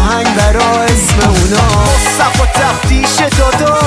آهنگ برا اسم اونا مصطفی تفتیش دادا.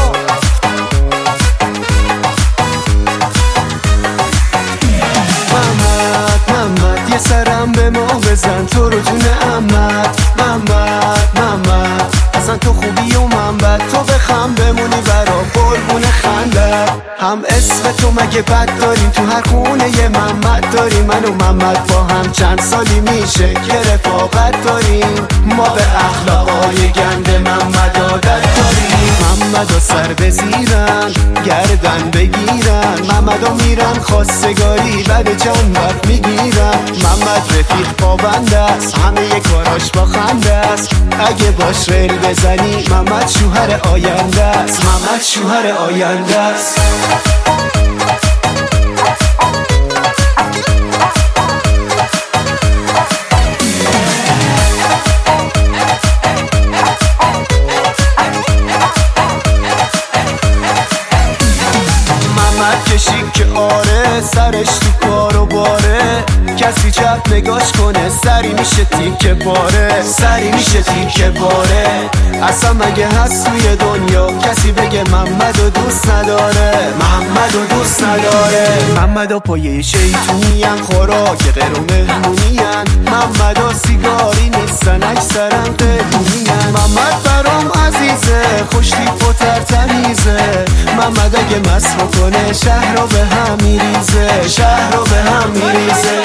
محمد یه سرم به ما بزن تو رو جون عمت. محمد اصلا تو خوبی و من بد، تو بخم بمونی برا قربون خندت. هم اسم تو مگه بد داریم؟ تو هر خونه یه محمد داریم. من و محمد با هم چند سالی میشه که رفاقت داریم. ما به اخلاقای گند محمد عادت داریم. محمد سر بزیرن گردن بگیرن، محمد میرن خواستگاری بعد چند وقت میگیرن. محمد رفیق پابند است، همه ی کاراش با خنده است. اگه باش ریل بزنی محمد شوهر آینده است. محمد شوهر آینده است. کشی که آره سرش تو کار و باره، کسی چپ نگاش کنه سری میشه تیکه باره. سری میشه تیکه باره. اصلا مگه هست توی دنیا کسی بگه محمدو دوست نداره؟ محمدو دوست نداره. محمدو پایه شیطونین، خوراک غیر و مهمونین. محمدو سیگاری نیستن اکثرا قیمونین. محمد برام عزیزه خوش تیپ و ترتمیزه. محمد اگه مست بکنه شهر رو به هم میریزه. شهر رو به هم میریزه.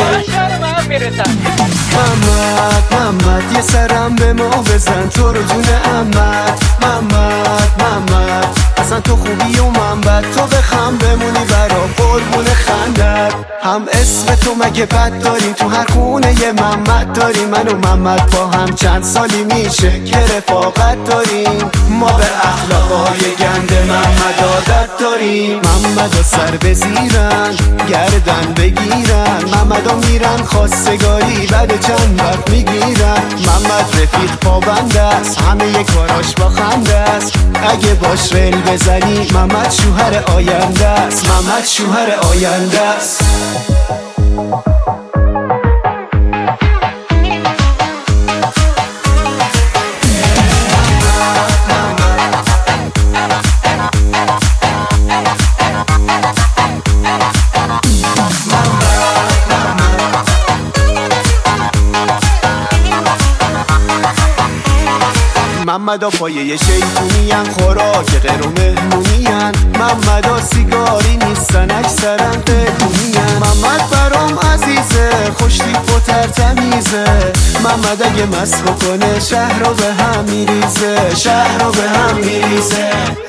محمد یه سرم به ما بزن تو رو جون عمت. محمد اصلا تو خوبی و من بد، تو بخم بمونی برا قربون خندت. هم اسم تو مگه بد داریم؟ تو هر خونه یه محمد داریم. من و محمد با هم چند سالی میشه که رفاقت داریم. ما به اخلاقای گند محمد عادت داریم. محمد سر بزیرن گردن بگیرن، محمد میرن خواستگاری بعد چند وقت میگیرن. محمد رفیق پابند است، همه ی کاراش با خنده است. اگه باش ریل بزنی محمد شوهر آینده است. محمد شوهر آینده است. محمدا پایه شیطونین، خوراک غیر و مهمونین. محمدا سیگاری نیستن اکثرا قیمونین. محمد برام عزیزه خوش تیپ و ترتمیزه. محمد اگه مست بکنه شهر رو به هم میریزه. شهر رو به هم میریزه.